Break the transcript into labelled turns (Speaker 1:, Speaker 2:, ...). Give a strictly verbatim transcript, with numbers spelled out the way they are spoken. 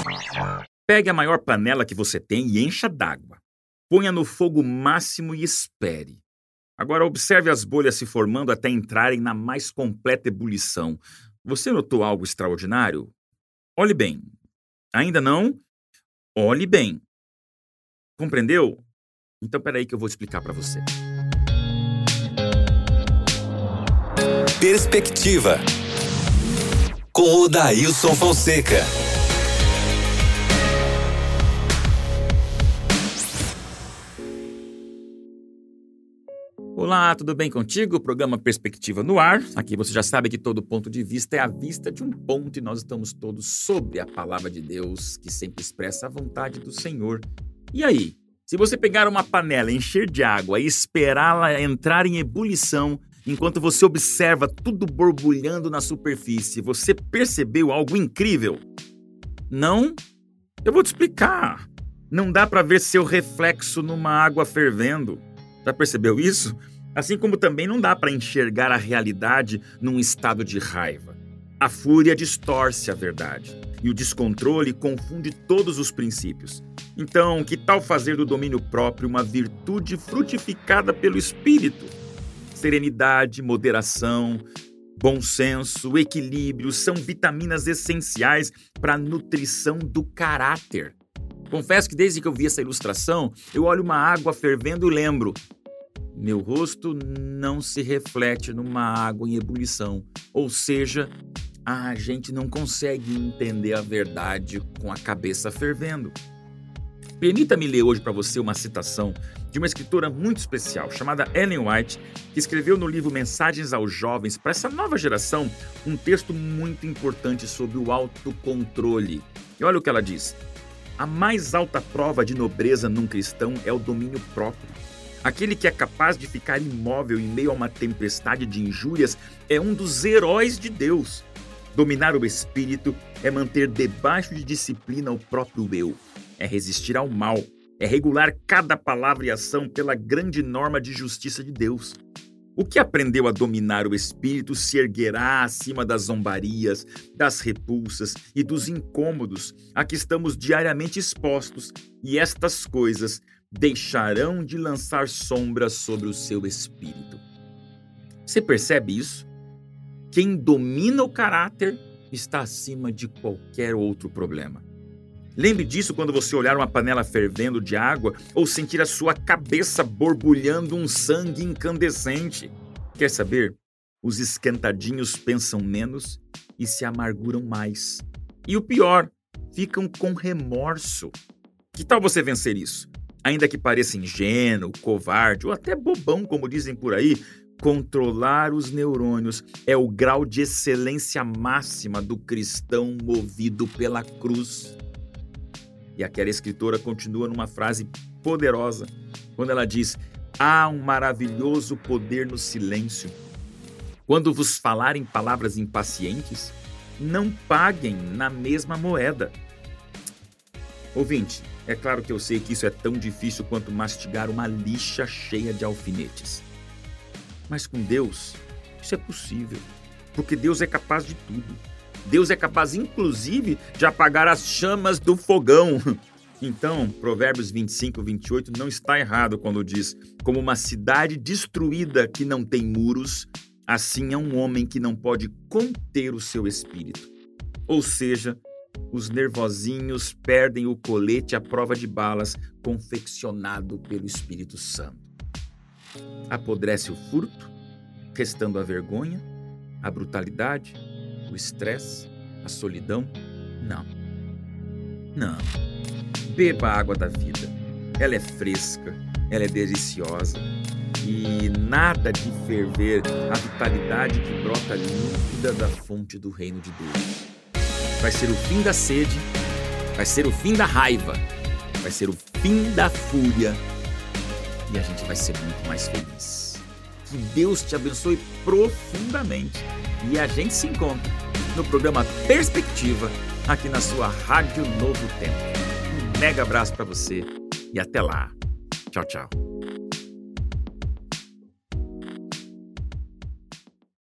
Speaker 1: Pegue a maior panela que você tem e encha d'água. Ponha no fogo máximo e espere. Agora observe as bolhas se formando até entrarem na mais completa ebulição. Você notou algo extraordinário? Olhe bem. Ainda não? Olhe bem. Compreendeu? Então peraí que eu vou explicar para você.
Speaker 2: Perspectiva, com o Dailson Fonseca.
Speaker 1: Olá, tudo bem contigo? Programa Perspectiva no ar. Aqui você já sabe que todo ponto de vista é a vista de um ponto e nós estamos todos sobre a palavra de Deus, que sempre expressa a vontade do Senhor. E aí, se você pegar uma panela, encher de água e esperá-la entrar em ebulição, enquanto você observa tudo borbulhando na superfície, você percebeu algo incrível? Não? Eu vou te explicar. Não dá para ver seu reflexo numa água fervendo. Já percebeu isso? Assim como também não dá para enxergar a realidade num estado de raiva. A fúria distorce a verdade e o descontrole confunde todos os princípios. Então, que tal fazer do domínio próprio uma virtude frutificada pelo Espírito? Serenidade, moderação, bom senso, equilíbrio são vitaminas essenciais para a nutrição do caráter. Confesso que desde que eu vi essa ilustração, eu olho uma água fervendo e lembro: meu rosto não se reflete numa água em ebulição. Ou seja, a gente não consegue entender a verdade com a cabeça fervendo. Permita-me ler hoje para você uma citação de uma escritora muito especial, chamada Ellen White, que escreveu no livro Mensagens aos Jovens, para essa nova geração, um texto muito importante sobre o autocontrole. E olha o que ela diz: a mais alta prova de nobreza num cristão é o domínio próprio. Aquele que é capaz de ficar imóvel em meio a uma tempestade de injúrias é um dos heróis de Deus. Dominar o espírito é manter debaixo de disciplina o próprio eu. É resistir ao mal, é regular cada palavra e ação pela grande norma de justiça de Deus. O que aprendeu a dominar o espírito se erguerá acima das zombarias, das repulsas e dos incômodos a que estamos diariamente expostos, e estas coisas deixarão de lançar sombras sobre o seu espírito. Você percebe isso? Quem domina o caráter está acima de qualquer outro problema. Lembre disso quando você olhar uma panela fervendo de água ou sentir a sua cabeça borbulhando um sangue incandescente. Quer saber? Os esquentadinhos pensam menos e se amarguram mais. E o pior, ficam com remorso. Que tal você vencer isso? Ainda que pareça ingênuo, covarde ou até bobão, como dizem por aí, controlar os neurônios é o grau de excelência máxima do cristão movido pela cruz. E aquela escritora continua numa frase poderosa, quando ela diz: há um maravilhoso poder no silêncio. Quando vos falarem palavras impacientes, não paguem na mesma moeda. Ouvinte, é claro que eu sei que isso é tão difícil quanto mastigar uma lixa cheia de alfinetes. Mas com Deus, isso é possível, porque Deus é capaz de tudo. Deus é capaz, inclusive, de apagar as chamas do fogão. Então, Provérbios vinte e cinco, vinte e oito não está errado quando diz: como uma cidade destruída que não tem muros, assim é um homem que não pode conter o seu espírito. Ou seja, os nervosinhos perdem o colete à prova de balas confeccionado pelo Espírito Santo. Apodrece o furto, restando a vergonha, a brutalidade, o estresse, a solidão? Não. Não. Beba a água da vida. Ela é fresca, ela é deliciosa. E nada de ferver a vitalidade que brota límpida da fonte do reino de Deus. Vai ser o fim da sede, vai ser o fim da raiva, vai ser o fim da fúria e a gente vai ser muito mais feliz. Que Deus te abençoe profundamente e a gente se encontra no programa Perspectiva, aqui na sua Rádio Novo Tempo. Um mega abraço para você e até lá. Tchau, tchau.